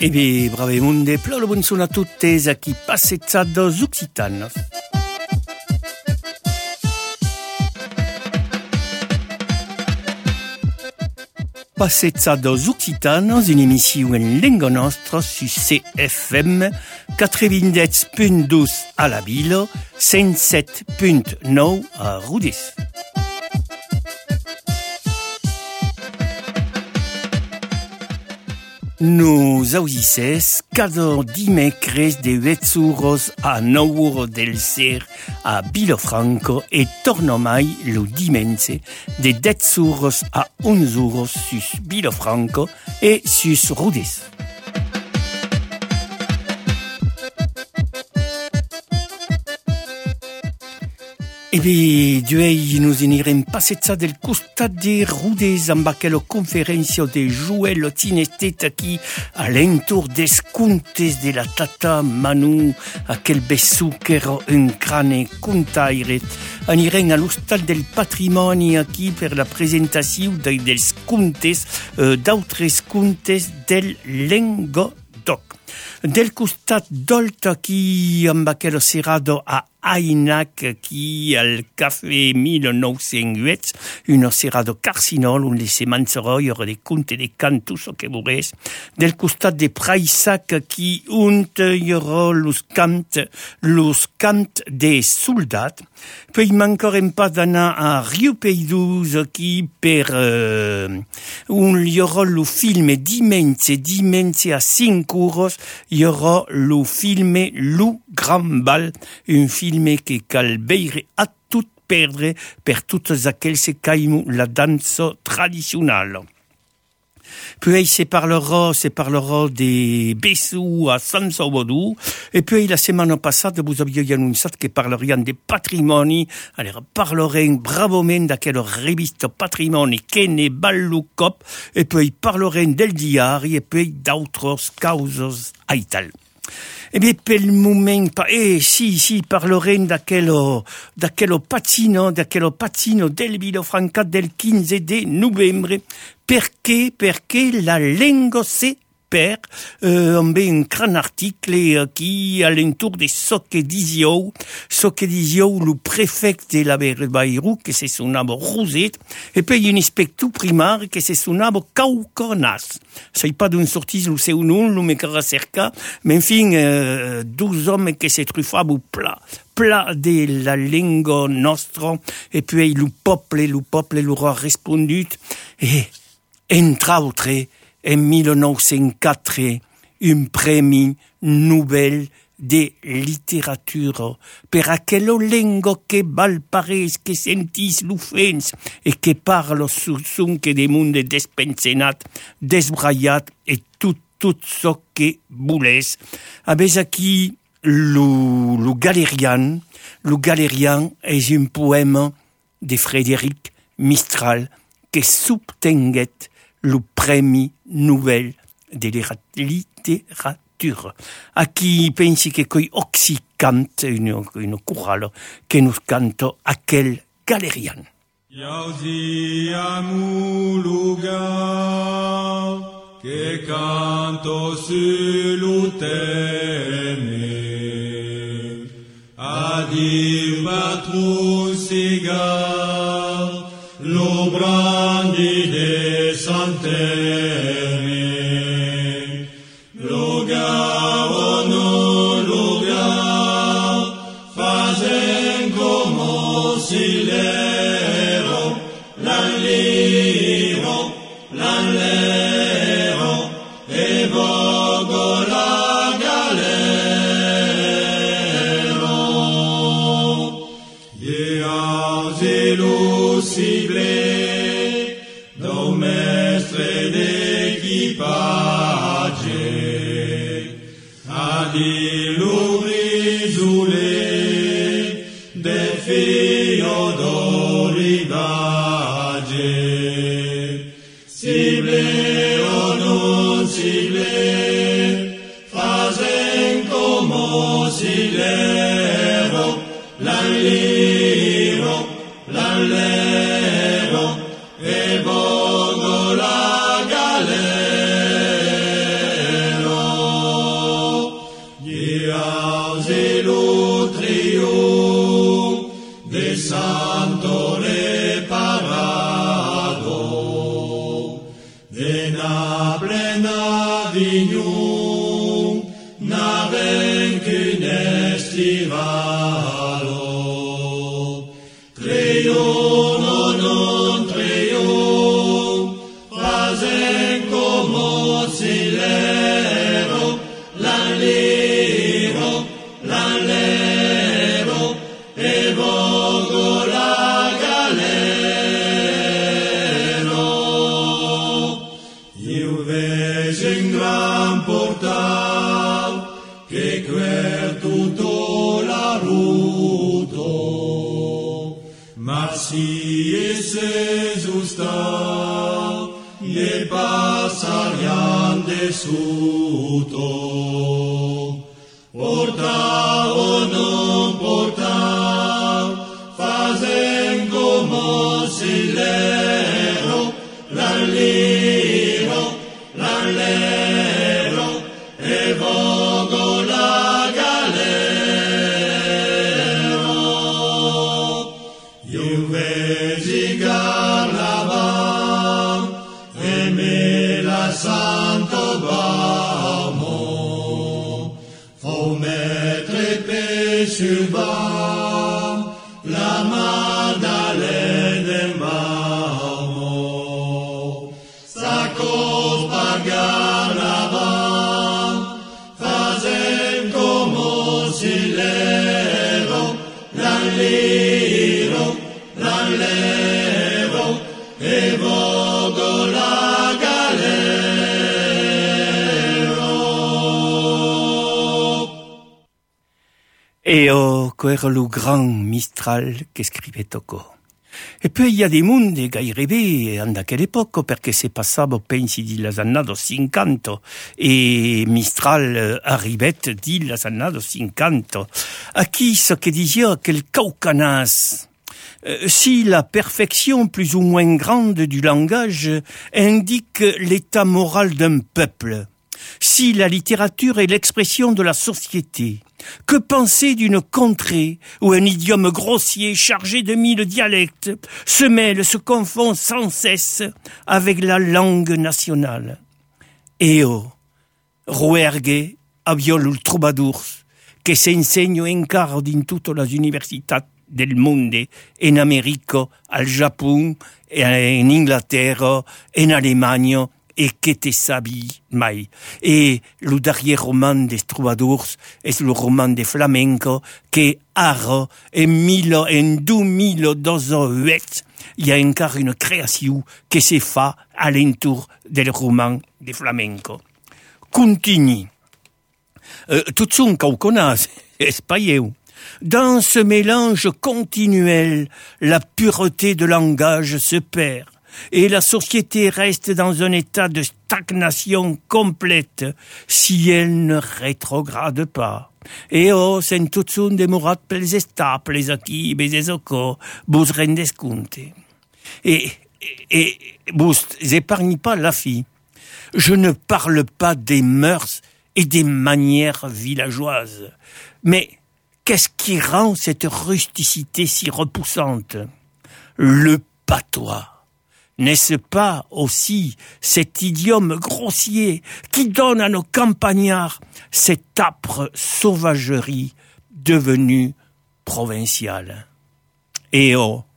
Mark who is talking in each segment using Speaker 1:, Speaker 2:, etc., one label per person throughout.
Speaker 1: E bé, brave munde, plolo bon son a tuttes a chi passezzados occitanos. Passezzados occitanos, une émission en lingua nostra su CFM 97.2 a la Vila, 107.9 a Rodés. Nos audices cada dimecres de 8 euros a 9 euros del ser a Vilafranco e torna mai lo dimense de 10 euros a 11 euros sus Vilafranco e sus Rodés. E bé, duei nous anirem passejar del costat de Rodés amb aquella conferència de Joel Tinestet aquí a l'entour des contes de la tata Manu, aquel bessú que era un crane contaire. Anirem a l'hostal del patrimoni aquí per la presentació dels contes, d'altres contes del Languedoc. Del costat d'Olt aquí amb aquella serrada a Ainac qui al café 1908, una serrada carcinol on se manserà, il y aura des contes des cants, tout ce que voulez. Del costat de Praissac qui il y aura los camps des soldats. Puis il manquerem pas d'anar a Rio Peidous qui per on il y aura le film dimanche a 5 euros, il y aura le film Lou Grand Bal, un film que cal veire a tout perdre per toutes aquells que caïm la dansa traditionnelle. Puis se parlera des bessous à San Salvador. Et puis la semaine passée, vous aviez annoncé que parlerions des patrimoni. Alors parlerons bravement d'aquelle reviste patrimoni qui n'est ballo cop. Et puis parlerons del diari et puis d'autres causes a Ital. Eh bien, pel moment, parlerem d'aquello patino del Vilafranca del 15 de novembre. Perché la lingua se perd, amb un gran article aquí a l'entour de ce que diziou le préfecte de la Bairou, que se sonava Roset, et puis un inspecteur primar que se sonava Caucornas. C'est pas d'une sortie le seu nom, le me cara cerca, mais enfin, 12 hommes que se trufaven pla de la lingua nostra, et puis le peuple leur a répondu, et entre autres, en 1904, un premi Nobel de littérature per aquella lingua que val pareix que sentis l'ofens et que parle sur son que de monde despensenat, desbraiat et tout ce que voulez. Avec aquí le Galérian est un poème de Frédéric Mistral que s'obtenguet le premi Nobel de littérature. Aquí pensi que coi oxy cante une chorale que nous canta aquel Galérian.
Speaker 2: Yauzi amu lugar que canto sulutene adir batru cigar lo brandi de santene lugar o no lugar fazen como silero l'alliro l'allero e vogo la galero ye auzilu sible do mestre d'equipage adi l'urisule de figlio d'olivage sible o non sible fazen como silero l'alliro l'allero e vogo la galero Santo reparado, de na plena vignum, na vencun estivalo. Trium, non trium, fasen como silero, l'allero, l'allero, e vogo la galero. Io vejo un gran portal, che quer tutto la ruto, ma si esse giusta, ne passarian dessuto. Porta o non porta, fasen como silero, l'allero, l'allero, e vogo la galero. Io vesigar la van, e me la santo baumo, faut mettre paix sur bas, la Madeleine en baumo. Sa cause pagar la van, fasen como silero, l'allero, l'allero, e vogo la galero.
Speaker 1: Et quel le grand Mistral qu'escrivait Tocco. E poi il y a des mondes gairebé en aquella époque, perché se passava, pensi, di las annados 50, e Mistral arribet di las annados 50. Aquí ce que disait que le Caucanas, si la perfection plus ou moins grande du langage indique l'état moral d'un peuple, si la littérature est l'expression de la société, que penser d'une contrée où un idiome grossier chargé de 1000 dialectes se mêle, se confond sans cesse avec la langue nationale? Eo, ruergue aviol ul troubadours, que s'enseigne encara in tutte le universités del monde, en Amérique, al Japon, en Inglaterra, en Allemagne, et que te sabi mai. Et le dernier roman des troubadours est le roman de flamenco que ara en 2008 il y a encore une création qui se fait à l'entour del roman de flamenco. Continue. Tout son cauconas, espailleux. Dans ce mélange continuel, la pureté de langage se perd. Et la société reste dans un état de stagnation complète si elle ne rétrograde pas. Et sen tout son demorat pels estables aquí, bezezoco, bus rendes compte. Et bus épargne pas la fille. Je ne parle pas des mœurs et des manières villageoises. Mais qu'est-ce qui rend cette rusticité si repoussante? Le patois. N'est-ce pas aussi cet idiome grossier qui donne à nos campagnards cette âpre sauvagerie devenue provinciale? Et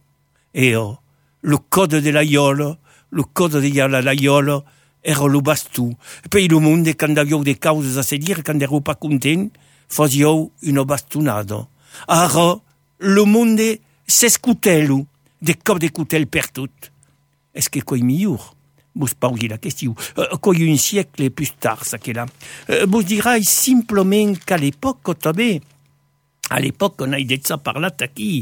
Speaker 1: le code de l'aiolo, le code de l'aiolo, era le bastou. Et puis le monde, quand avions des causes à se dire, quand n'étions pas contents, faisions une bastonade. Alors, le monde s'escutelu, des copes de coutel per tout. Est-ce que quoi mieux? Vous posez la question. Quoi un siècle plus tard, ça qu'est là. Vous dirai simplement qu'à l'époque, à l'époque, on a dit ça par là, qui,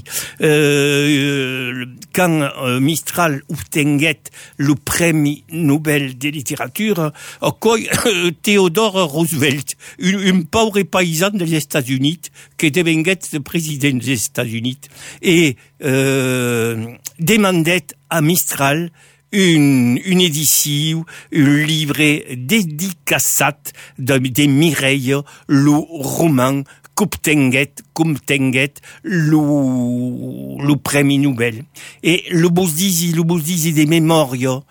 Speaker 1: quand Mistral obtenait le prix Nobel de littérature, Theodore Roosevelt, un pauvre paysan des États-Unis, qui devenait le président des États-Unis, et demandait à Mistral une édition, un livret dédicacé de Mireille, le roman Kumtenget, le le premi Nobel. Et le bosdisi des mémoriaux,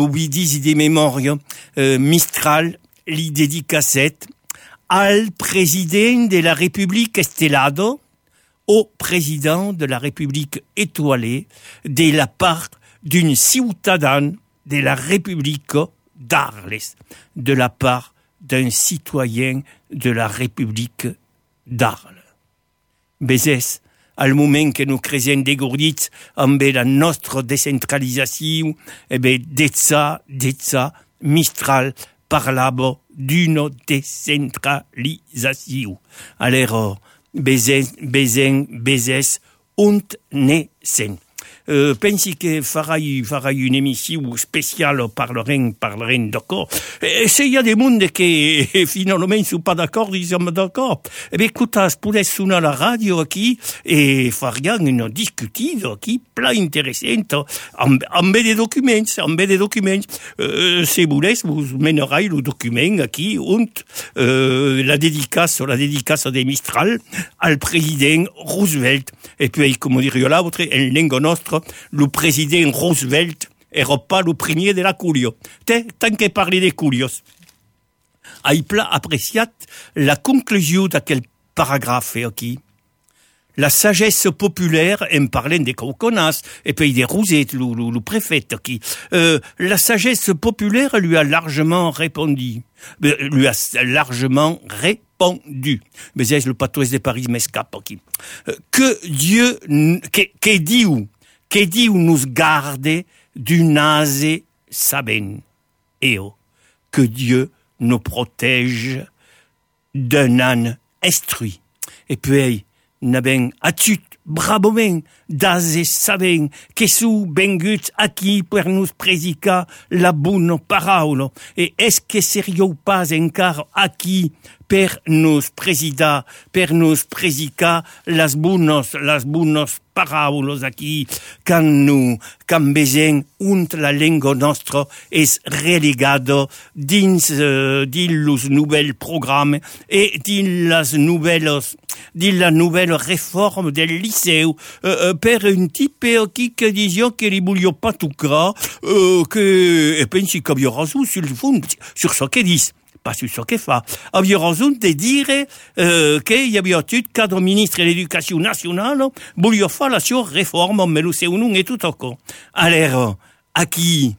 Speaker 1: Mistral, li dédicacet al président de la République estelado, au président de la République étoilée, de la part d'une ciutadane de la République d'Arles, de la part d'un citoyen de la République d'Arles. Bezès, al moment que nous creiem dégourdits amb la nostra descentralisation, d'etza, Mistral parlava d'une décentralisation. Alors, bezès und nesen. Pensi que farai une émission spéciale parlerem d'accord. Et s'il y a des mondes qui finalement sont pas d'accord, ils sont d'accord. Écoute, je pourrais sonner à la radio aquí et faire une discutida aquí, plein intéressante, en des documents. Si vous voulez, vous mènerez le document aquí, und la dédicace de Mistral al président Roosevelt. Et puis, comme dirait l'autre, en langue nostra, le président Roosevelt era pas le premier de la Curio. Tant que parler des Curios. Ai pla apreciat la conclusion d'aquel paragraphe aquí. La sagesse populaire, en parlant des Cauconas, et puis des Rouset, le préfet aquí, la sagesse populaire lui a largement répondu. Mais c'est le patois de Paris m'escape aquí. Que Dieu nous garde du nase saben. Que Dieu nous protège d'un âne instruit. Et puis, n'aben atut brabomen dase saben que sou bengut aquí per nous predicar la bonne parole. Et est-ce que serions pas encara aquí per nous predicar las bonnes paraules aquí quand besoin la lengua nostra es relegado dins los nouvelles programmes et dins la nouvelle réforme del liceu per un type qui disait que li voulio pas tout gras que pensi que abbia raison sur le fond sur ce que dit pas sur ce que fa. Abbia raison de dire qu'il y avait tout cadre ministre de l'éducation nationale voulio faire la sua réforme mais le liceu non est tout encore. Alors aquí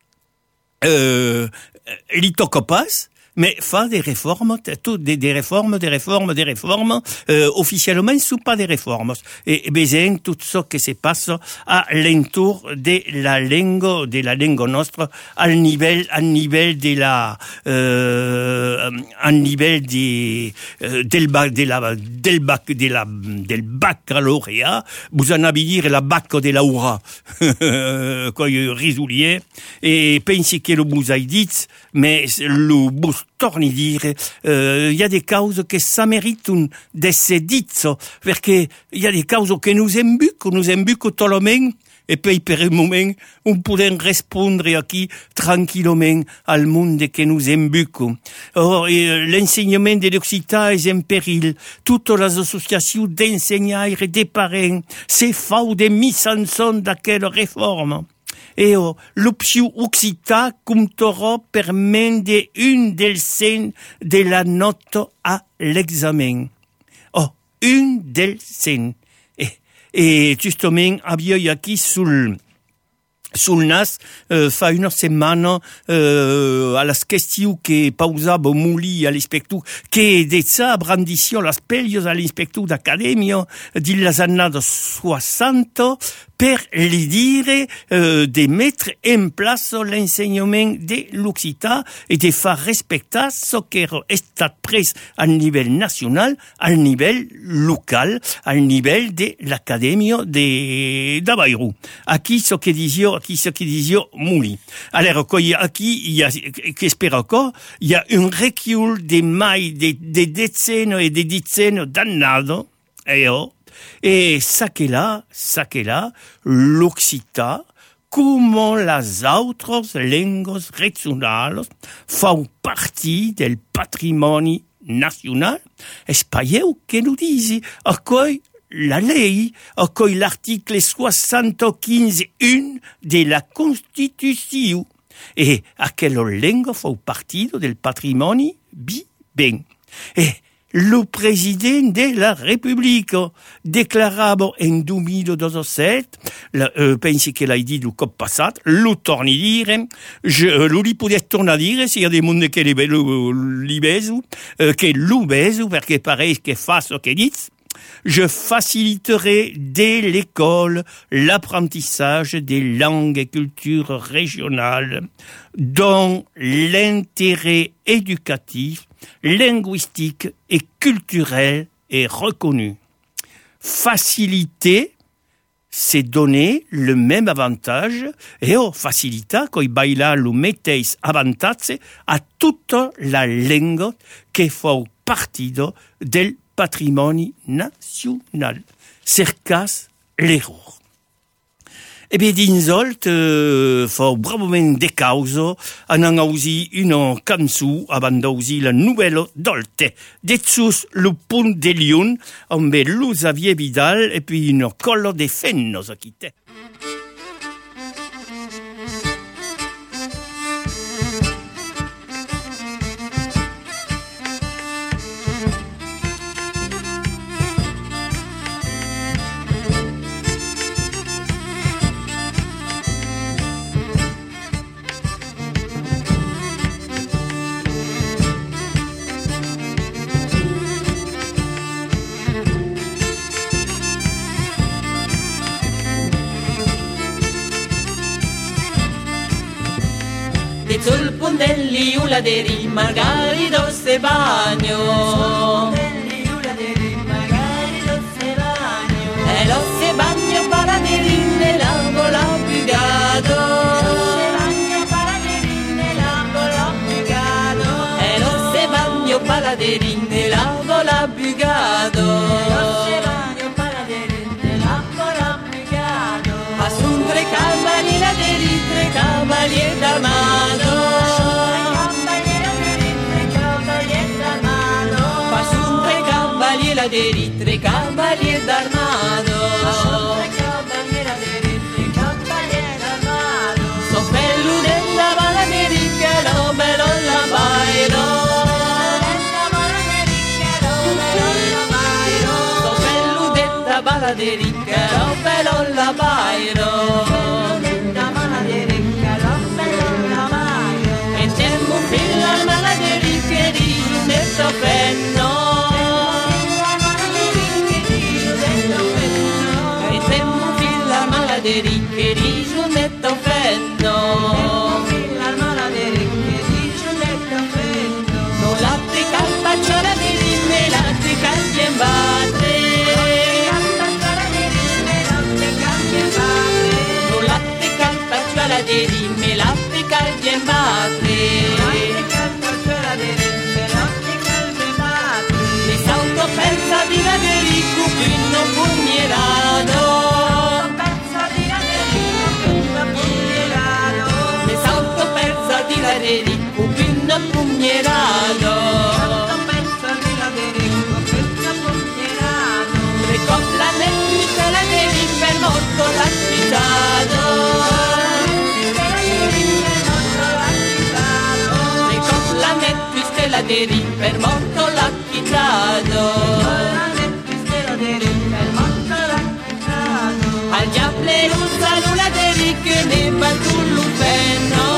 Speaker 1: li toca pas mais fa des réformes, des réformes, officiellement, sont pas des réformes. Et besoin tout ce qui se passe à l'entour de la langue nostra, au niveau del baccalauréat, vous en avez dire la bac de l'aura, quoi, risoulier, et pensez que le vous a dit, mais le bus torni dire, y a des causes que ça mérite d'être dites, parce que y a des causes que nous embuquent tout le monde, et puis per un moment, on pourrait répondre aquí tranquillement al monde que nous embuquent. Or, l'enseignement de l'occitan est en péril. Toutes les associations d'enseignants et des parents, c'est faux de mise en son d'aquelle réforme. Et l'option occitan comptera permettre une des scènes de la note à l'examen. Une des scènes. Et justement, abbiamo aquí sul nas, fa una setmana, a las questions que pausava Muli all'inspector, che d'ezza brandiscio las pellios all'inspector d'academia, di las annadas 60, per li dire de mettre en place l'enseignement de l'occitan et de faire respecter ce qui est pris à niveau national, à niveau local, à niveau de l'académie d'Abairou. Aquí ce que disait Mouli. Alors, aquí, il y a, qu'espère encore, il y a un recul de mai, de décennies et de décennies d'annados, et ça qu'est là, l'occitan, comme les autres langues régionales, font partie del patrimonio national espagnol que nous disent à quoi la lei accueille l'article 75.1 de la Constitution e aquella lingua fa parte del patrimonio ben. E lo Presidente della Repubblica declarava in 2017, pensi che l'hai detto il cop passato, lo torni a dire, lo li potete tornare a dire, se hi ha dei mondi che li beso, che lo beso, perché pare che faccio che dice, je faciliterai dès l'école l'apprentissage des langues et cultures régionales dont l'intérêt éducatif, linguistique et culturel est reconnu. Faciliter, c'est donner le même avantage et facilita coi baila lo metteis avantage a tutta la lingua che fa partito del patrimonio national. Cercas l'error. E bien, d'insolt, fa bravament de causa, anan ausi una cançó abans d'ausi la nouvelle dolte. Detsus le punt de Lyon, amb lo Xavier Vidal, et puis une colla de fennos aquí té.
Speaker 3: Sul puntelli ula deri magari dosse bagno e lo se bagno para derine l'angolo pigado e lo se bagno para derine l'angolo pigado asun tre cavalier d'armado tre cavalier d'armado Soffello della Valaderica lo bello la bairo Soffello della Valaderica lo bello la bairo e tempo fino al Valaderica di giunetto penno che di giunetto freddo non latte calpacciara di rinne latte cambia in batre non latte calpacciara di rinne latte cambia in batre le sauto pensa di la derico pinno pugnerato un pinno pugnerato le copla nel stella deri per morto l'acquitato le copla nel stella deri per morto l'acquitato al diable un salula deri che ne va sul lupenno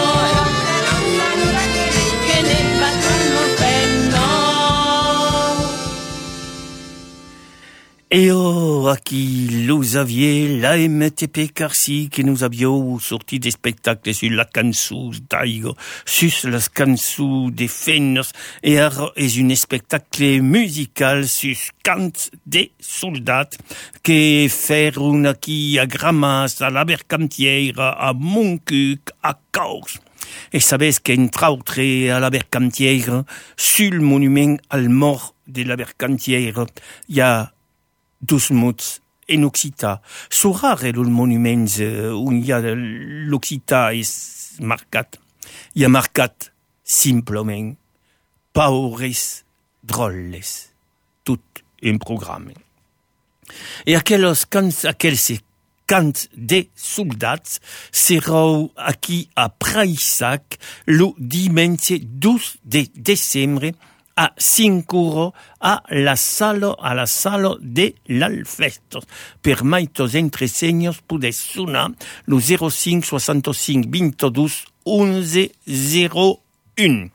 Speaker 1: Et aquí lo Xavier, la MTP Carcy, que nous avions sorti des spectacles sur la cançó d'Aigo, sur les cançons des fennes, et un spectacle musical sur cant des soldats, que feront aquí a Gramas, à la Bercantière, à Montcuq, à Caus. Et savez qu'entre autres, à la Bercantière, sur le monument al mort de la Bercantière, il y a 12 mots en occitan. So rare le monument où il y a l'occitan est marcat. Il y a marcat simplement paures drolles. Tout un programme. E aqueles camps de soldats serão aqui a Praïssac lo dimanche 12 de dezembre a 5 € a la sala de l'Alfestos. Per maitos entresenhos pude sonar lo 05 65 22 11 01.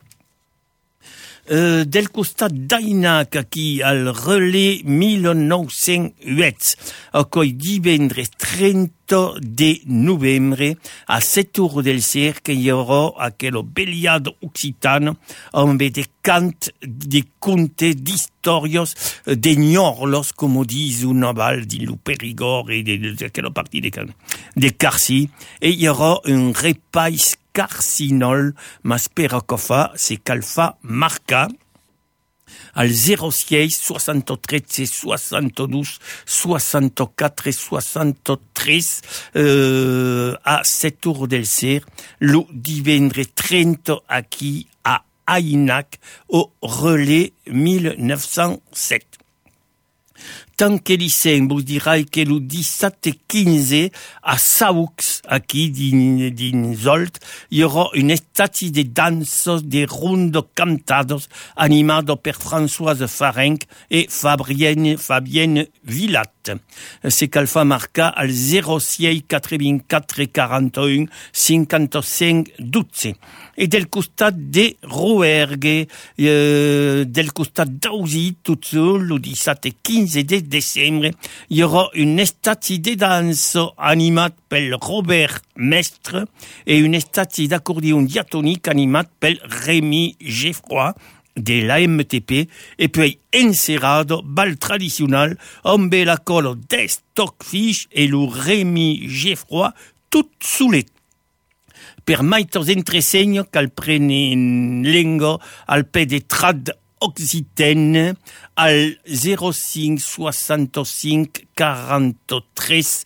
Speaker 1: Del costat d'Ainac, aquí al relais 1908, acoi divendres 30 de novembre, a 7 € del cercle hi haurà aquello beliado occitano, amb de cant, de conte, d'historios, de gnorlos, como diz o naval di lo Perigord e de aquella parti de Carcy, e hi haurà un repais carcinol, ma spera que fa, c'est qu'elle fa marca al 06 73 72 64 63 a 7 € del cer, lo divendre 30 aquí a Ainac au relais 1907. Tant que dissem, vos dirai que lo 17 15 a Saux, aquí dins Olt, hi haurà un estati de dansos de rondo cantados animado per Françoise Farenc e Fabienne Villat. Se cal fa marcar al 06 84 41 55 12. E del costat de Rouergue, del costat d'Ausy, tot sol, lo 17 15 de dezembre, hi haurà un estati de dansa animat pel Robert Mestre e un estati d'accordion diatonic animat pel Rémi Geffroy de la MTP, e poi encerrado bal tradicional amb la colo de Stockfish e lo Rémi Geffroy tout solet. Per maitos entresegno cal prenen lengo al pe de trad occitane al 05 65 43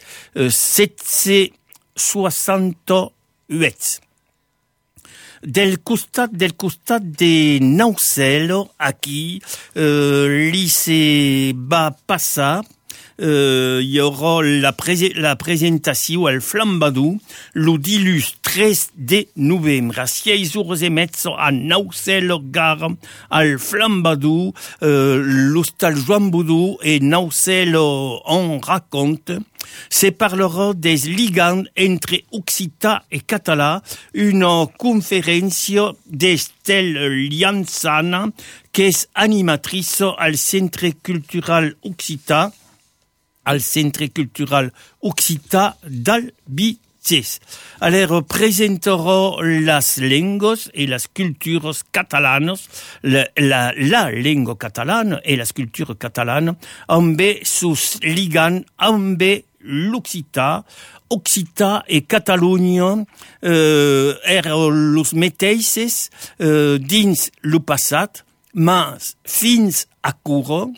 Speaker 1: 768. Del costat de Naucelo, aquí, li se va passar, hi haurà la presentació al Flambadou lo dilluns 3 de novembre a 6:30 a Naucelo Gare al Flambadou, l'hostal Joan Boudou et Naucelo en raconte. Se parlerà des ligants entre occitan et català, una conferència d'Estel Lianzana, que és animatrice al Centre Cultural Occitan, d'Albicès. Alors, presentarà les lengues et les cultures catalanes, la lengua catalana et les cultures catalanes, amb sus ligant amb l'Occitan. Occitan et Catalunya eren los mateixos dins lo passat, mas fins a cura,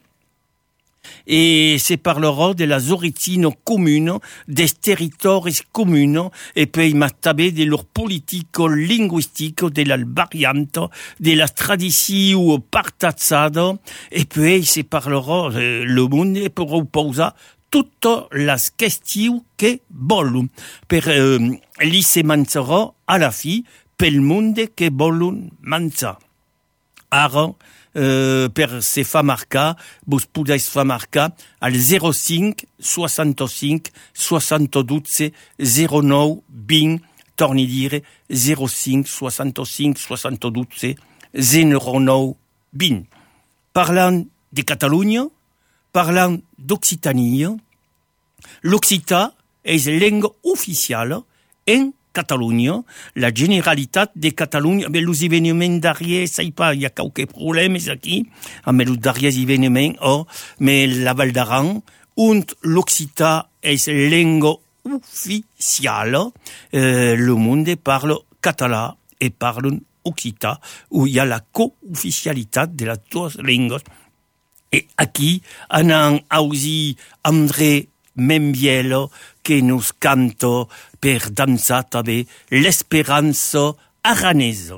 Speaker 1: et se parlerà de las origines communes, des territoris communes, et puis també de leur politique linguistique, de la variante, de la tradition partazzada, et puis se parlerà le monde pour poser toutes les questions que volen. Per li se mangerà a la fi pel monde que volen menjar. Ara, per se fa marcar, vos podeu fa marcar al 05 65 72 09 20, torni a dire 05 65 72 09 20. Parlant de Catalunya, parlant d'Occitania, l'Occitan és lengua oficial en Catalunya, la Generalitat de Catalunya, amb els evenements darrers, sei pas, hi ha qualques problemes aquí, amb els darrers evenements, mais la Val d'Aran, on l'Occitan és lengua oficial, le monde parle català et parle occitan, où il y a la co-officialitat de les dues lengues. Et aquí, anan ausi André Membielo, que nos canto per dansa també l'Esperança aranesa.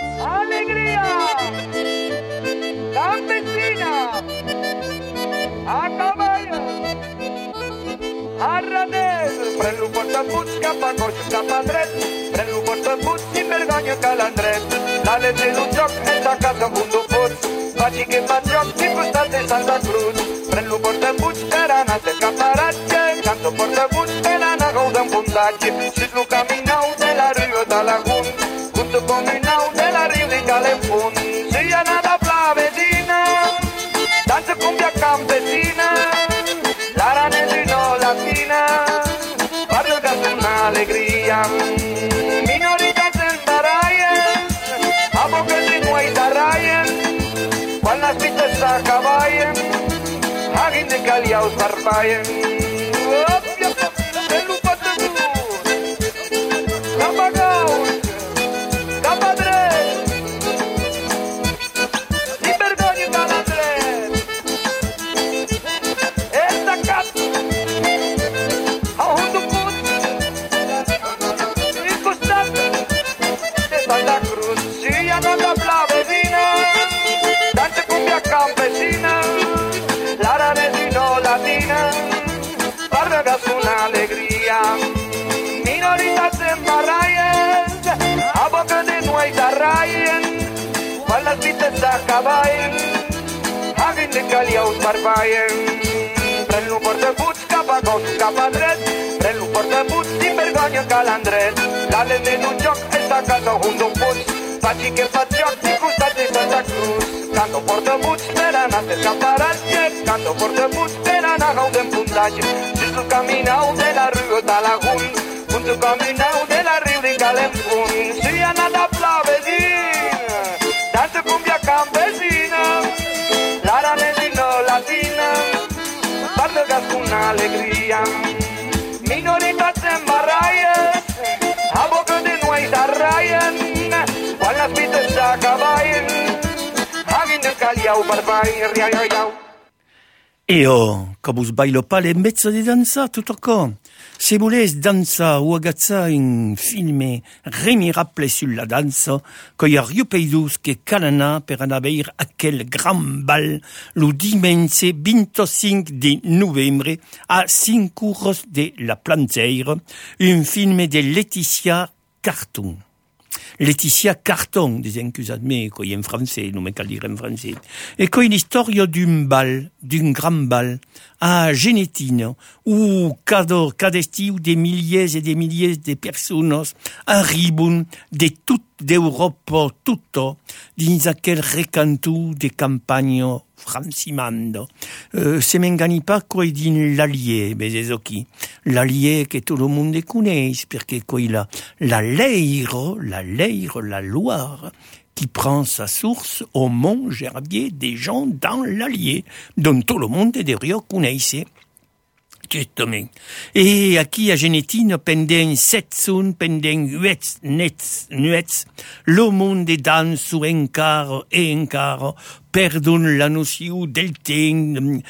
Speaker 4: Alegria! Campesina! Arranès, pren-lo portabuts cap a coix, cap a dret, pren-lo portabuts i vergonya que l'endret. L'Àlex és un joc, és a casa amb un duput, faci que fa joc, i costat de Santa Cruz. Pren-lo portabuts per anar de caparatge, canto portabuts per anar a gaudir en fundatge. Sis-lo caminau de la riu de Lagún, junto comunau de la riu de Calefún. Si anada plavesina, danza cumbia campesina, l'aranès i no latina, parlo que és una alegria. Minoritats es barallen, a boca de nuei s'arraien, quan les pistes s'acaballen, hagin de caliaus barballen. Òpia, el lupat de tu, cap a gaus, cap a dret, i vergonya que l'endret. Esta cap, a un duput, i costat de Santa Cruz. Si ja no la plavesina, danza cumbia campesina, l'aranès i no latina, parla que és una alegria. Minoritats en barallen, a boca de nuei s'arraien, quan les pistes s'acaballen, hagin de caliaus barballen. Pren-lo portabuts cap a gos, cap a dret, pren-lo portabuts i vergonya que l'endret. L'Àlex és un joc, és a casa un duput, faci que fa joc i costat de Santa Cruz. Canto portabuts per anar de caparatge, canto portabuts per anar a gaudir en fundatge. Sis-lo caminau de la riu de Lagún, junto caminau de la riu de Calefún. Si anada plavesina, danza cumbia campesina, l'aranès i no latina, parlo que és una alegria. Minoritats en baralles, a boca de nuei s'arraien, quan les pistes s'acaballen, hagin de caliau barballen, riau.
Speaker 1: Que vos bailo pas en mezzo de danza tutto con. Se volés danza o agazza un film remirable sur la danza, que a Rio Peidus che calana per anar a veir aquel gran bal lo dimense 25 de novembre a 5 horas de la Planteira, un film de Laetitia Carton. Laetitia Carton, dicen que me coi en français, non me cal dire en français. E coi l'historia d'un bal, d'un grand bal, a Genetina, où cada estiu de milliers et de milliers de persones arribun de toute d'Europa tutto dins aquel recanto de campagna francimando. Se m'engani pas coi din l'Allier, mais qui l'Allier que tout le monde connaît, perché coi la Loire, qui prend sa source au Mont Gerbier des gens dans l'Allier, dont tout le monde devrait connaître. Justement. Et aquí a Genetina pendent 7 sun, pendent 8 nuets, le monde danso encara e encara, perdon la noció del temps,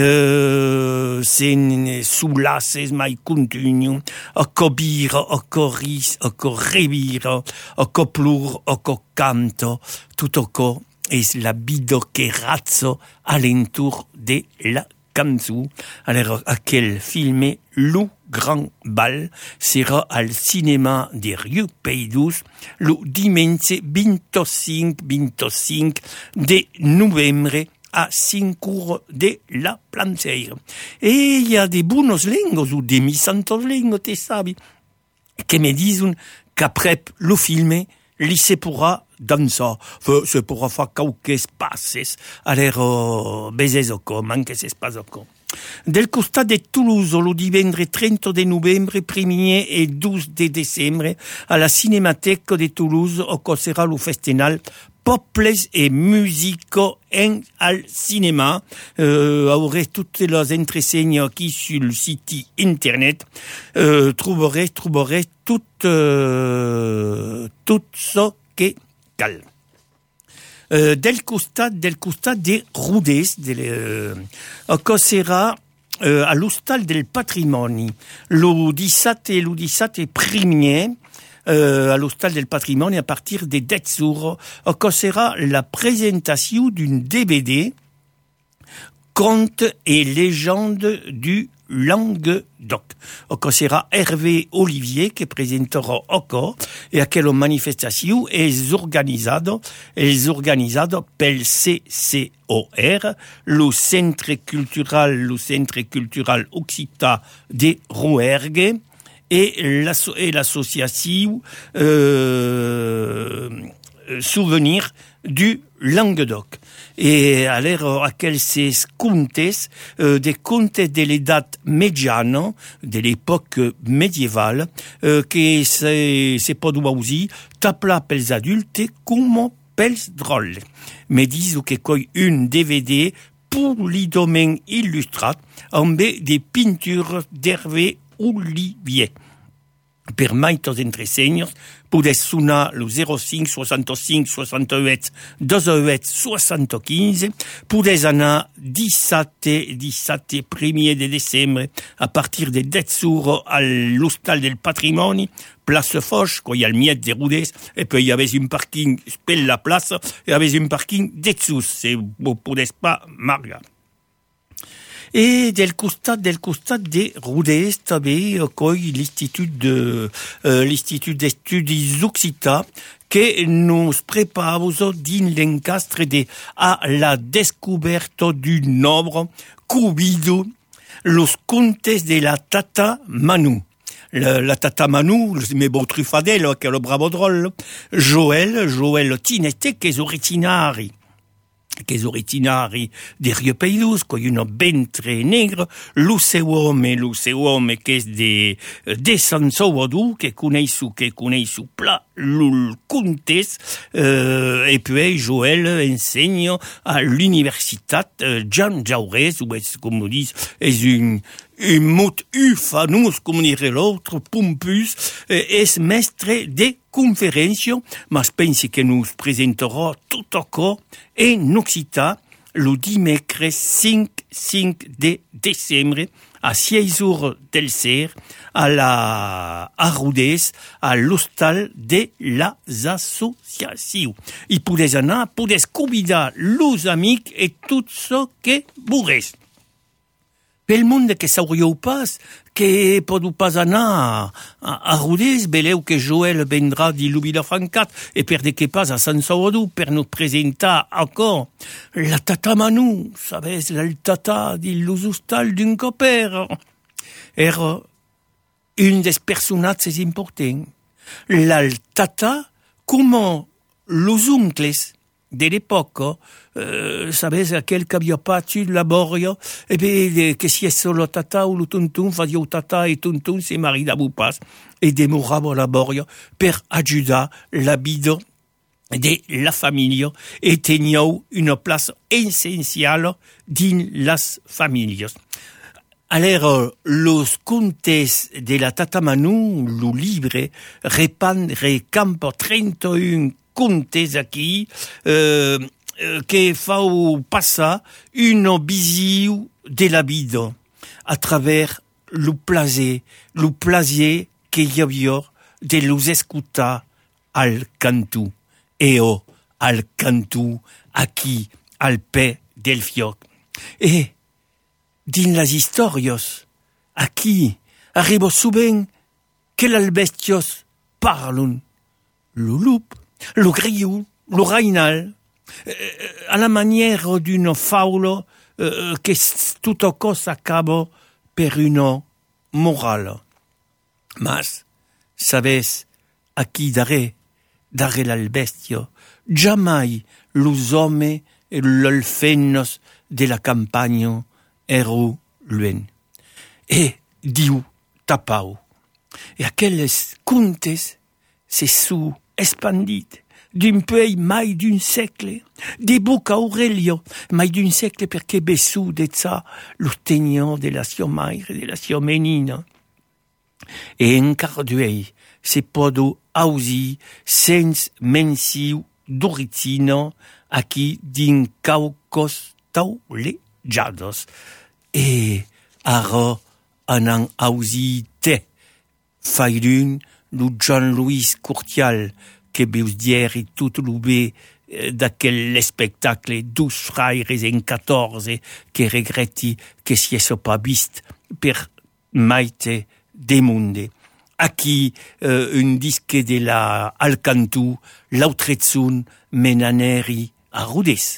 Speaker 1: sen sulaces mai continu, a cobira, a corris, a correvira, a coplur, a canto, tutto co es la vida que razzo alentour de la canzone. Alors, aquel film, Le Grand Bal, sera al cinéma de Rio Peidus le dimanche 25 de novembre a 5 heures de la Planteira. Et il y a des buenos lengos ou des misantos lengos, te sabi, que me disent qu'après le film, li se pourra dansa, se pourra fa quelques passes, alors bezes oco, manques espas oco. Del costat de Toulouse, le divendres 30 de novembre, 1er et 12 de décembre, à la Cinémathèque de Toulouse, ocorrerà le festival Pobles et musico en al cinéma. Aurez toutes les entreseignes aquí sur le site internet. Trouverez tout ce que cal. Del costat de Rodés, ocorrerà a l'Hostal del Patrimoni, le 17 premier, à l'Hostal del Patrimoni, à partir de 10 jours, ocorrerà la présentation d'une DVD Contes et légendes du Languedoc. Oko sera Hervé Olivier qui présentera oko et à quelle manifestation est organisado pel CCOR, le Centre cultural Occitan de Rouergue et l'association Souvenir du Languedoc. Et à l'ère à quel ces contes, des contes de l'Edad médiane, de l'époque médiévale, que c'est pas aussi tapla pels adultes comme pels drôles. Mais disent que coi une DVD pour les domaines illustrat, amb des peintures d'Hervé Olivier. Per maitos entresenyos, podes sonar lo 05 65 68 28 75, podes anar 17 1er de desembre a partir de 10 jours à l'Hostal del Patrimoni, Place Foch, quand il y a le miette de Rodez, et puis il y avait un parking spell la place, et il y avait un parking dessous, c'est vous podes pas margar. Et del costat de Rodez també coi l'Institut d'Estudis Occitans que nous preparamos din l'encastre de a la descoberta d'un obra cubido los contes de la Tata Manu. La Tata Manu, mais beau truffadel, que le bravo drôle, Joël Tinette, che è originari de Rio Peidus, coi un ventre negre, lo seu home che è de San Salvador, che coneixo pla l'ul contes, e poi Joël ensegna a l'universitat Jean Jaurès, ou comme on dit, est un mot ufanus, comme dirait l'autre, pompus, est mestre de conférence, mas pensi que nous présentera tout encore en Occitan le dimecres 5 de décembre à 6 jours del ser à Rodez, à l'hostal de las associations. I podes anar, podes convidar los amics et tout ce que voulez. Pel monde que saurieu pas, que podeu pas anar a Rodez, beleu que Joël vendrà di Lubida-Francat et per de que pas a San Salvador per nous presentar encore la Tata Manu, sabes, la tata di l'hostal d'un copain. Era un des personatges importants. La tata, comme los oncles de l'époque, sabes, aquel que havia patit laborio, e bé, que si és solo tata o lo tontun, fadio tata e tontun se maridavo pas, e demoravo laborio per ajudar la vida de la família, e teniu una plaça essencial din las famílies. Alors, los contes de la Tata Manu, lo libre, recampa 31 contes aquí, que fau passar une vision de la vida à travers le plaisir que y havia de los escutar al cantu, al cantu aquí al pè del fioc. E din las historias aquí arriba souvent que las bestias parlon, lo lup, lo griu, lo rainal, à la manière d'une faula que toute cosa acaba per una morale. Mas, sabes, aquí daré la bestia, jamais los hommes et los fenos de la campagne ero luen. E diu tapau. E aquelles contes se su expandit d'un pays mai d'un segle, de Boca Aurelio, mai d'un segle perché besù de ça l'ottegno de la sua maire, de la sua menina. E encar duei se podo ausi sens mensiu d'origine aquí din caucos taulejados. E ara anan ausi te, failun lu Jean-Louis Courtial, que beus dier et tout l'oubé d'aquel spectacle 12 frères en 14 que regretti que si eso pas vist per Maite de Munde. Aquí un disque de la Alcantu, l'Autrezzun Menaneri a Rodez.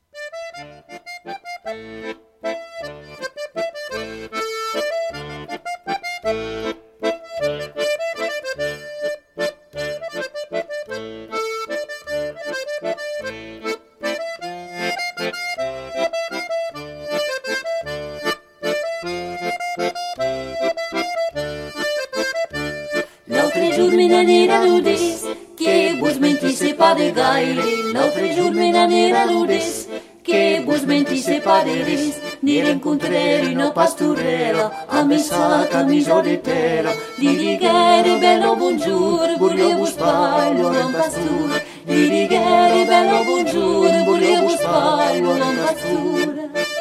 Speaker 5: L'altre jour me n'anera a Rodez, que vos mentisse pas de gaire. L'altre jour me n'anera a Rodez, que vos mentisse pas de res. Ni rencontrare una pasturella, a messa camiso de tela. Li diguere bello bonjour, voglio vos paio un pastur. Li diguere bello bonjour, voglio vos paio un pastur.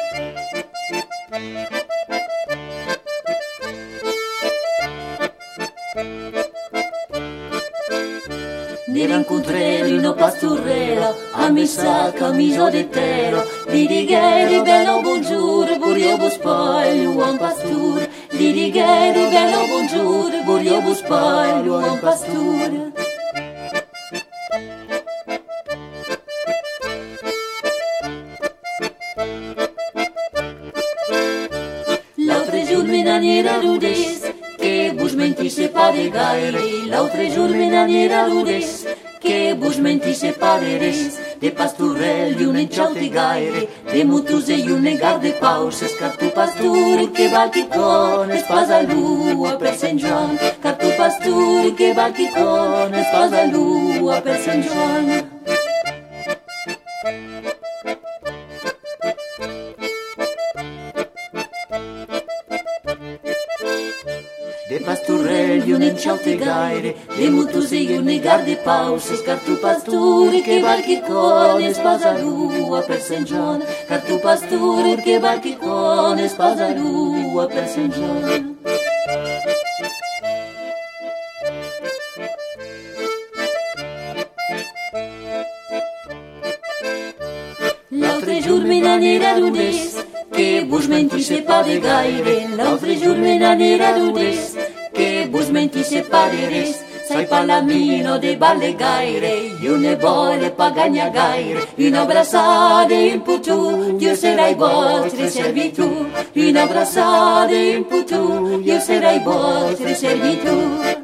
Speaker 5: Ni rencontrare una pasturella, a messa camiso de tela. Li diguere bello bonjour, voglio vos paio un pastur. Li diguere bello bonjour, voglio vos paio un pastur. L'altre jour me n'anera a Rodez, que vos mentisse pas de gaire. L'altre jour me n'anera a Rodez, que vos mentisse pas de res. De pasturel i un enciaute gaire, de mutuse i un negar de pauses. Car tu pastur que va qui con espasa lua per Sant Joan. Car tu pastur que va qui con espasa lua per Sant Joan. De pasturel i un enciaute gaire, de mutuse i un negar de pauses. Car tu pastur que va qui con espasa lua per Sant Joan. Car tu pastur que va qui con espasa lua per Sant Joan. L'altre jour me n'anera a Rodez, que vos mentisse pas de gaire. L'altre jour me n'anera a Rodez, que vos mentisse pas de res. Sai palamino de balle gaire, io ne vole pa gagna gaire. Una braçada in putu, io serai vostre servitù. Una braçada in putu, io serai vostre servitù.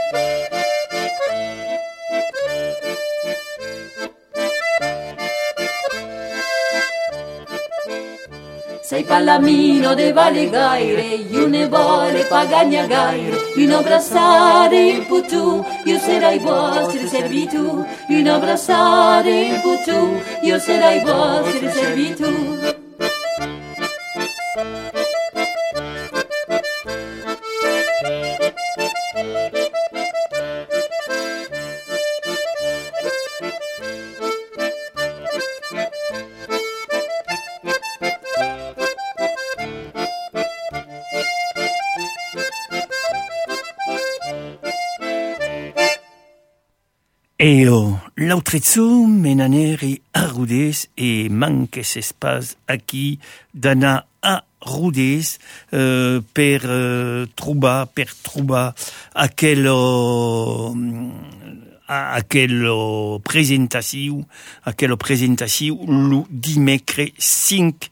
Speaker 5: Sei palamino de vale gaire, io ne vole pa gagna gaire. Una braçada in putu, io serai vostre servitù. Una braçada in putu, io serai vostre servitù.
Speaker 1: Eo, l'Autrezzun menaneri a Rodez e manques espas aquí d'anar a Rodez per trobar aquello presentació lo dimecre 5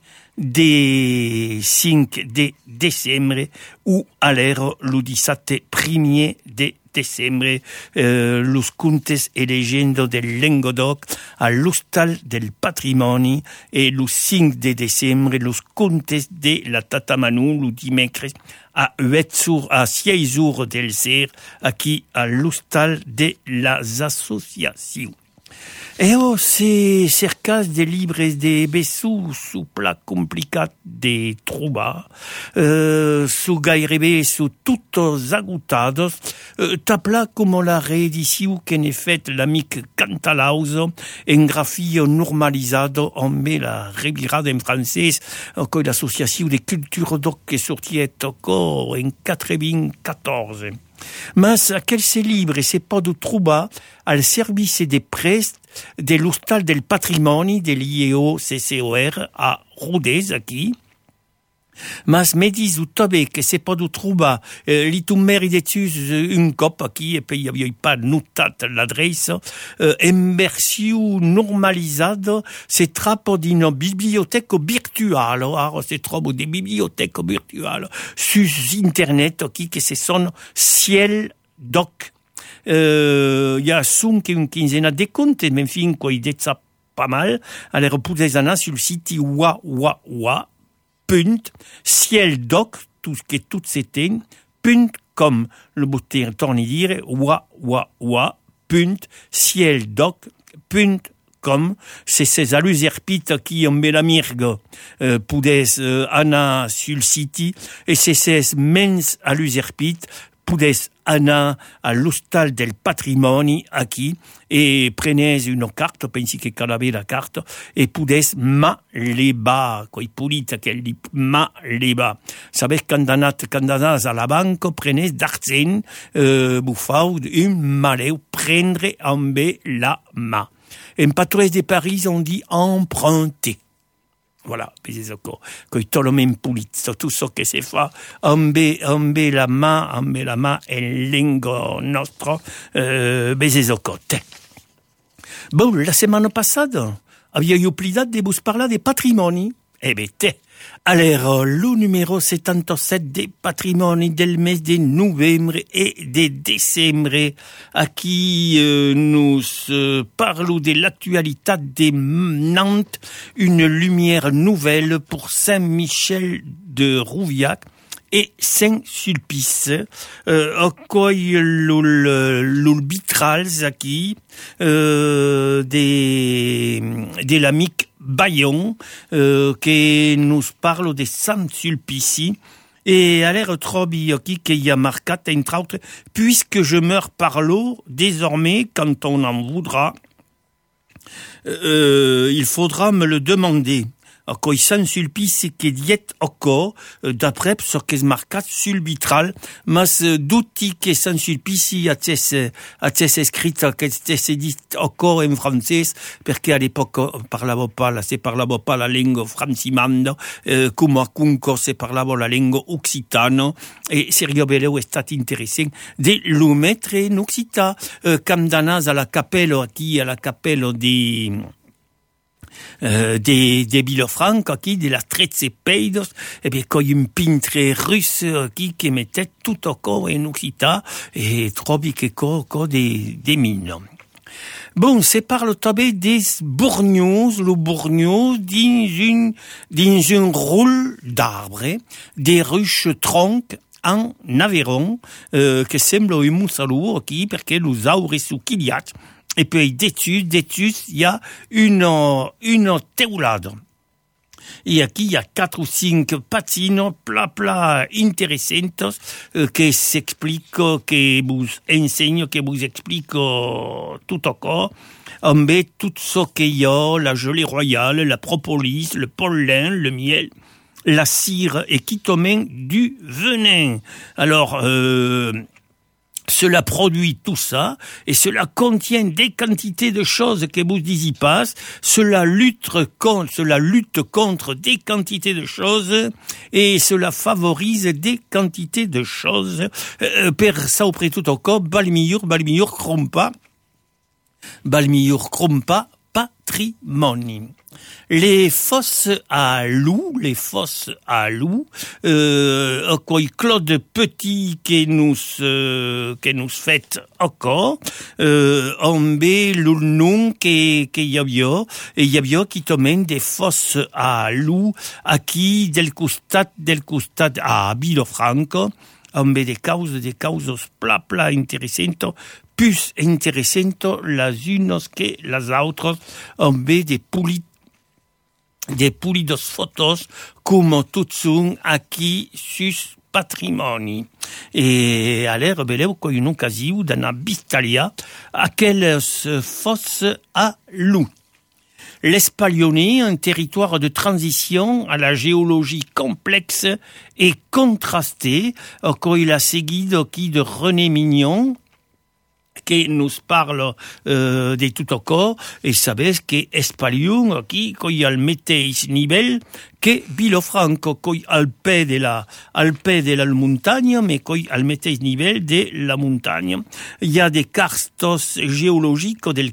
Speaker 1: de desembre ou all'ero lo 17 de desembre, los contes e legendo del Languedoc all'Hostal del Patrimoni e lo 5 de desembre los contes de la Tatamanu lo dimecres a 6 jours del ser aquí all'Hostal de las Associacions. Eo se cercas de libres de Bessou su pla complicat de trobar, su gairebé su tutos agutados, tapla como la reedició que n'he fet l'amic Cantalauso en grafio normalizado amb la revirada en francès que l'associació de culture doc que sortiet encore en 94. Mas aquells libres se pot trobar al servici de prest de l'Hostal del Patrimoni de l'IEO-CCOR a Rodez, aquí, Mas me dis ou tobe que se pot trobar li tu meridetus un cop aquí, e poi havia pas notat l'adressa, immersiu normalizado se trapo d'una biblioteca virtuale, ara se trobo de biblioteca virtuale sus internet aquí que se son Ciel Doc. Hi ha sunque un quinzena de comptes, men fin coi detza pas mal, alors podes anar sul siti .cieldoc, tout c'était, .com, le bouton torni dire, .cieldoc.com, c'est ces aluserpites qui ont la mirga, podes anar sul siti, et c'est ces mens aluserpites, podes anar a l'hostal del patrimoni aquí e prenes una carte, pensi que cal haver la carte, e podes levar, coi polita que li levar. Sabes quand anàs a la banca, prenes d'argent, bufau un maleu, prendre amb la mà. En patrons de Paris, on dit emprunter. Voilà, c'est ça que tout le même polit, tout ce que se fa, amb la main en lingua nostra, c'est ça que. Bon, la semaine passada, havia oblidat de vous parler des patrimoni. Alors, le numéro 77 des patrimoni del mes de novembre et de décembre, à qui nous parlons de l'actualité de Nantes, une lumière nouvelle pour Saint-Michel de Rouviac et Saint-Sulpice, accueille l'orbitrals aquí de l'amic Bayon, que nous parle de Saint-Sulpice, et à l'air trobi aquí que y a marquat, entre autres, puisque je meurs par l'eau, désormais, quand on en voudra, il faudra me le demander. Coi Saint-Sulpice que diet oco, d'après ce que es marcat sul vitral, mas duti que Saint-Sulpice a tes escrit, que tes dit oco en francès, perché à l'époque se parlava pas la lingua francimanda, come a Cunco se parlava la lingua occitana, e Sergio Beleu è stato interessant de lo mettere in occità, cam d'anas a la capella, aquí a la capella de Vilafranca aquí, de las 13 peidos, et bien coi un pintre russe aquí que mettait tout au corps en occità, et trobi que de mine. Bon, se parle també des bourgneaux, le bourgneau dins un rôle d'arbre, des ruches troncs en Aveyron, que sembla un moussalou aquí, perché los aure suquiliats. Et puis, d'études, il y a une teulade. Et aquí, il y a 4 ou 5 patines, pla intéressantes, que s'expliquent, que vous enseignent, que vous expliquent tout encore. Amb tout ce qu'il y a, la gelée royale, la propolis, le pollen, le miel, la cire, et qui tombe du venin. Alors, cela produit tout ça, et cela contient des quantités de choses que vous disiez pas, cela lutte contre des quantités de choses, et cela favorise des quantités de choses. Per ça, auprès tout encore, balmiur crompa, patrimoni. Les fosses à loup, coi Claude Petit que nous fait encore, amb le nom que y havia qui tomben des fosses à loup, aquí del costat a Vilafranca, amb des causes pla interessantes, plus interessantes les unes que les autres, amb des pulidos photos, comme tout sont aquí sus patrimoni. Et à l'air, beleu, coi une occasion d'anar bistalia aquelles fosses à loup. L'Espalionnais, un territoire de transition à la géologie complexe et contrastée, qu'il a seguido qui de René Mignon, que nous parle de tout o cor, e sabes que espalion aquí coi al mateix nivell que Vilafranca, coi al peu de la muntanya, mais coi al mateix nivell de la muntanya. Il y a des cartes géologiques del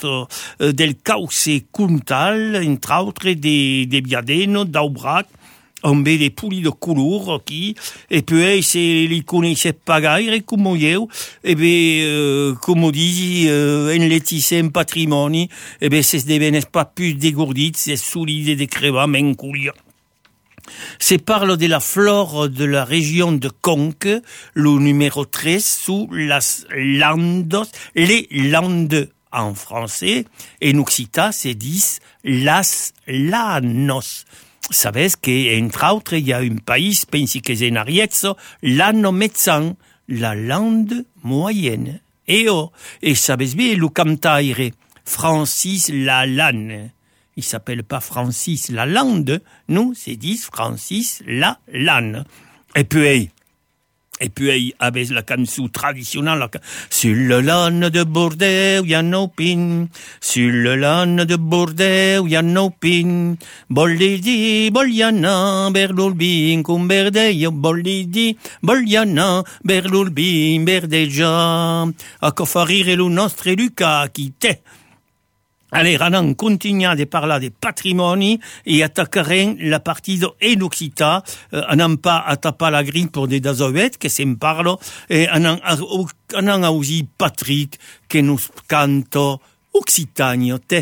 Speaker 1: cauce comtal, entre autres de Biadeno, d'Aubrac, on ve des poulies de couleur aquí, et puis se li connaissait pas gaire, comme eu, et bien, comme dit, en letissem patrimoni, et bien, c'est devenait pas plus dégourdit, c'est solide de creva, mencoulia. C'est parle de la flore de la région de Conques, le numéro 13, sous las landos, les landes en français, et en occitan, c'est 10, las lanos. Sabes que, entre autres, il y a un pays, pensi que c'est en Ariezzo, l'anno mezzan, la lande moyenne. Et sabes bien, le cantaire, Francis Lalanne. Il s'appelle pas Francis Lalande, nous, c'est 10 Francis Lalanne. Et puis, avec la canson traditionnelle, sur le l'âne de Bordeaux, y a no pin. Sur le l'âne de Bordeaux, y a no pin. Bolidi, Boliana, Berlulbin, Cumberdeio, Bolidi, Boliana, Berlulbin, Berdeja. A cofarire lo nostre Luca, qui te. Allez, Ranan continua de parlar de patrimoni et attaquerem la partie en occitan, anant pas a tapar la grille pour des dazovet, que se'n parlo, et anant a aussi Patrick, que nous canto occitanio te.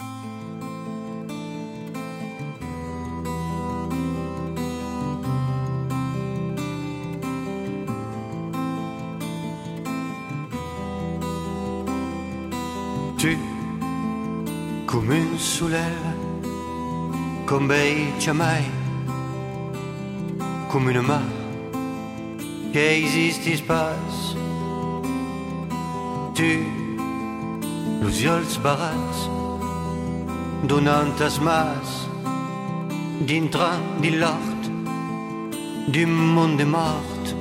Speaker 6: Come un soleil, comme beige mai, come une mar che esiste spas. Tu, los iols barats, donantes mas, dintre de l'art, du monde mort.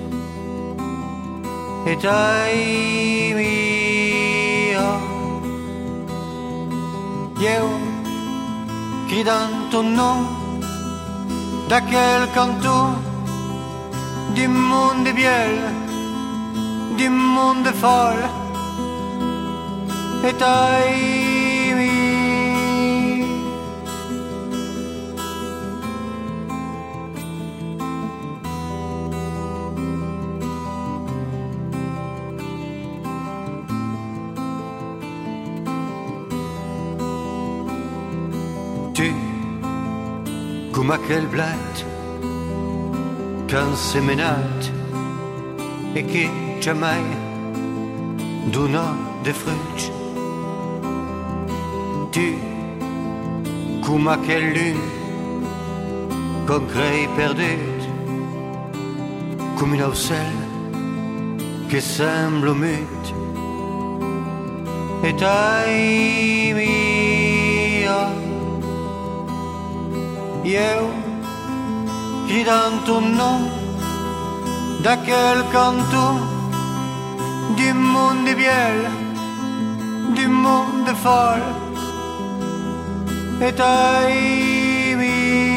Speaker 6: Et ai mia, eu, cridant ton nom, d'aquel canton, du monde biel, du monde folle, et ai mi. Tu, com aquel blat qu'han semenat e que jamais dona de fruits. Tu, com aquel lune qu'on crée perdut, com un ocel que semble mut. Et ai mia, eu, cridant ton nom, d'aquel canton, du monde biel, du monde folle, et ai mi.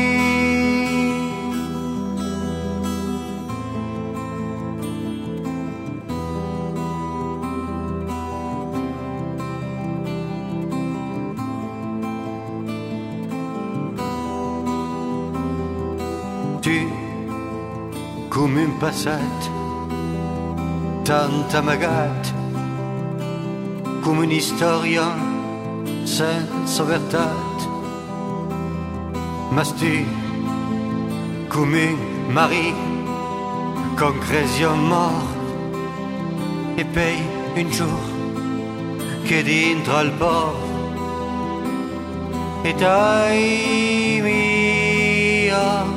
Speaker 6: Tu, com un passat, tant amagat, com una història sense veritat. Mas tu, com un mari, qu'on creia mort, et pei un jour que dintre el port. Et ai mia,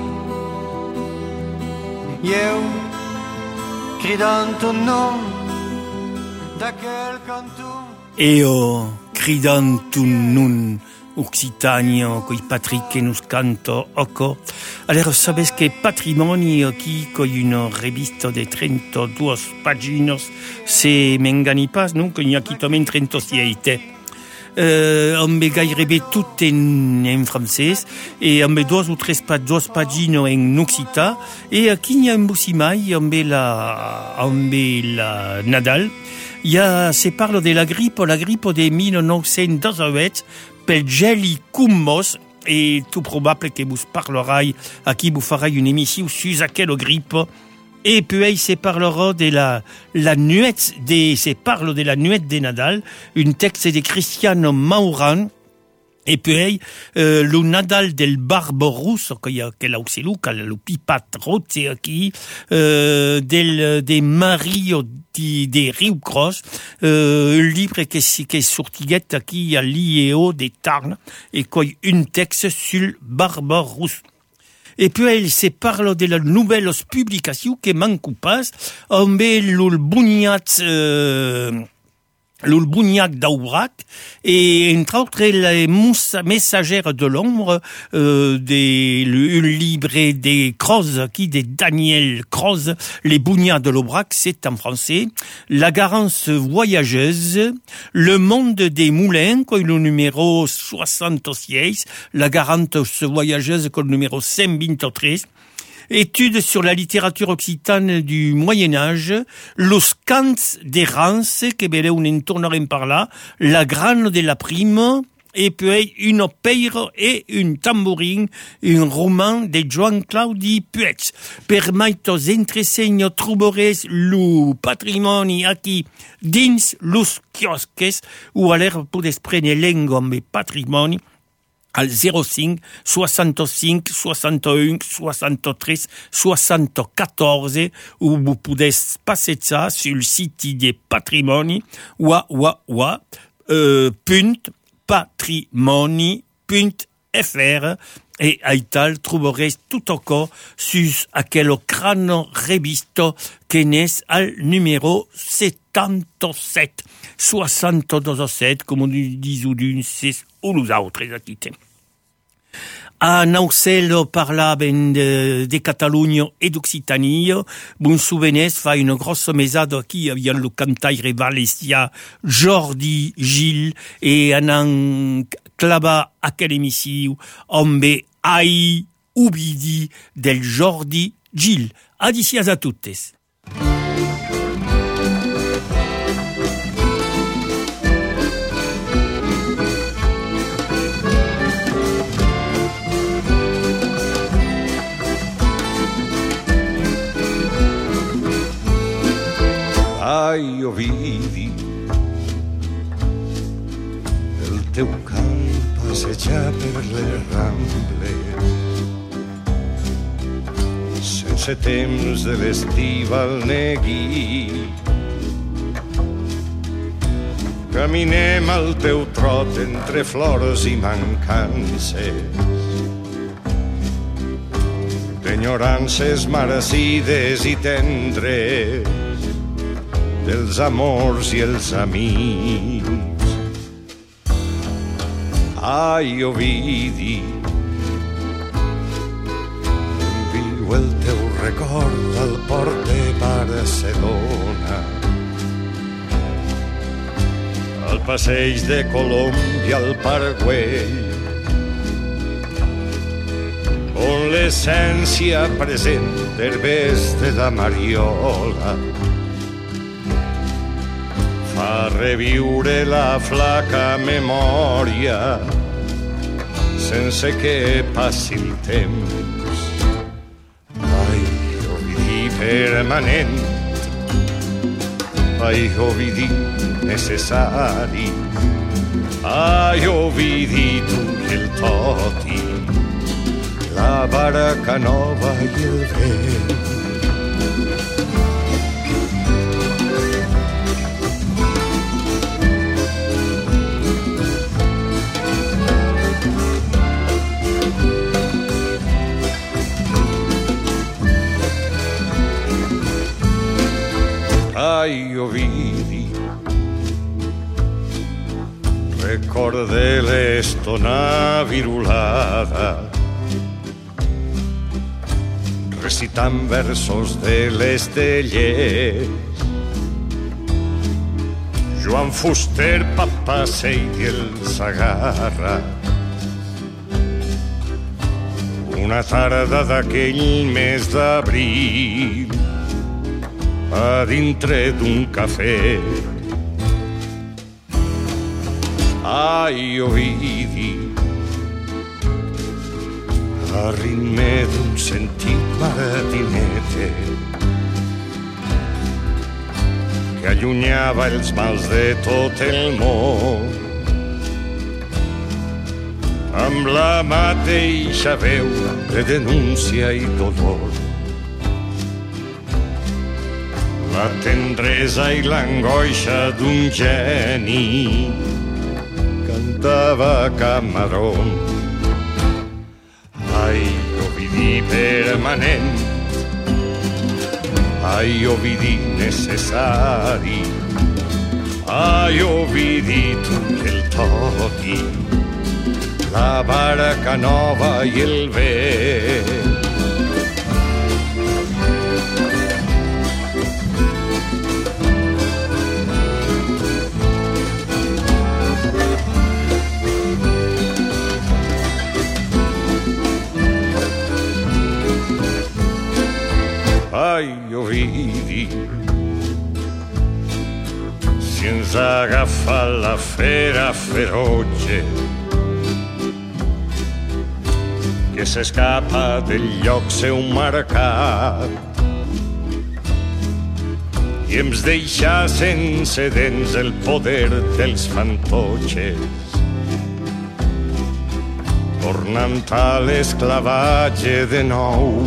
Speaker 6: eu, cridant ton nom, d'aquel canton.
Speaker 1: Eo, cridant ton nom, Occitania, coi Patrick che nos canto oco. Allora, sabes che Patrimonio qui coi una revista de 32 paginos se m'engani pas, non? Che n'hi ha qui tomen 37. On me gairebé tout en francès et on me deux ou trois pagines en occita et qui n'y a un bousimai on me la Nadal. Il y a se parle de la grippe de 1918 pel geli cummos et tout probable que vous parlerai à qui vous ferai une émission sur quelle grippe. Et puis se parlera de la nuit de Nadal, un texte de Cristiano Mauran. Et puis le Nadal del Barbo Russo que là aussi le pipat rote qui de Mario de Rio Cross, un livre qui est sorti qui à l'IEO de Tarn et quoi un texte sur Barbo Russo. Et puis, elle se parle de la nouvelle publication qui manque pas, on met l'Ulbugnac d'Aubrac, et entre autres, les messagères de l'ombre, le livre des Croz, qui de Daniel Croz, les Bugnacs de l'Aubrac, c'est en français, La Garance voyageuse, Le monde des moulins, quoi, le numéro 66, La Garance voyageuse, quoi, le numéro 523, Études sur la littérature occitane du Moyen-Âge, Los Cants de Rance, que beleu en tornarem par là, La grane de la prime, et puis Une peire et une tambourin, un roman de Joan Claudi Puig. Per maitos entresegno trobarez lo patrimoni aquí dins los kiosques, ou a l'air podes prendre lengua amb patrimoni, al 05 65 61 63 74 où vous pouvez passer ça sur le site des patrimoni patrimoni.fr et à ital trouverez tout encore sur aquel crâne revisto que n'est al numéro 77 7 comme on dit ou d'une c'est ou nous autres acquittés. A Naucel parlaven de Catalunya et d'Occitanie. Bon souvenez fa une grosse mesada qui havia le cantaire valencià Jordi Gil et anan clava aquel émission ombe ai ubidi del Jordi Gil. Adicias a tuttes.
Speaker 7: Ai, Ovidi, el teu cant passejar per les rambles, sense temps de l'estiu al negui. Caminem al teu trot entre flors i mancances, d'enyorances marcides i tendres, dels amors i els amics. Ai, Ovidi, viu el teu record al port de Barcelona, al passeig de Colòmbia al Paragüell, on l'essència present d'herbes de la mariola fa reviure la flaca memòria sense que passi el temps. Ai, Ovidi permanent, ai, Ovidi necessari, ai, Ovidi tu i el toti, la barca nova i el vent. Ai, Ovidi, recorde l'estona virulada recitant versos de l'Esteller. Joan Fuster, Papaseit i el Sagarra. Una tarda d'aquell mes d'abril, a dintre d'un cafè. Ai, Ovidi, a ritme d'un sentit martinete que allunyava els mals de tot el món amb la mateixa veu de denúncia i dolor. La tendresa i l'angoixa d'un geni cantava Camarón. Ai, Ovidi permanent, ai, Ovidi necessari, ai, Ovidi tu el toti, la barca nova i el vent. Ai, Ovidi, si ens agafa la fera feroce que s'escapa del lloc seu marcat i ens deixa sense dents el poder dels fantoches, tornant a l'esclavatge de nou,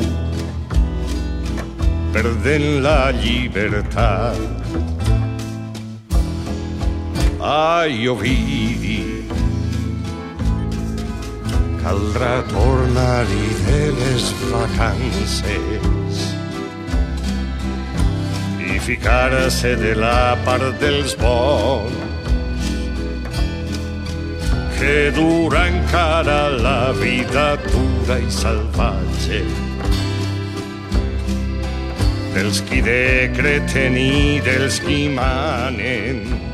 Speaker 7: perdent la llibertat. Ai, Ovidi, caldrà tornar-hi de les vacances i ficar-se de la part dels bons que dura encara la vida dura i salvatge dels qui decreten i dels qui manen.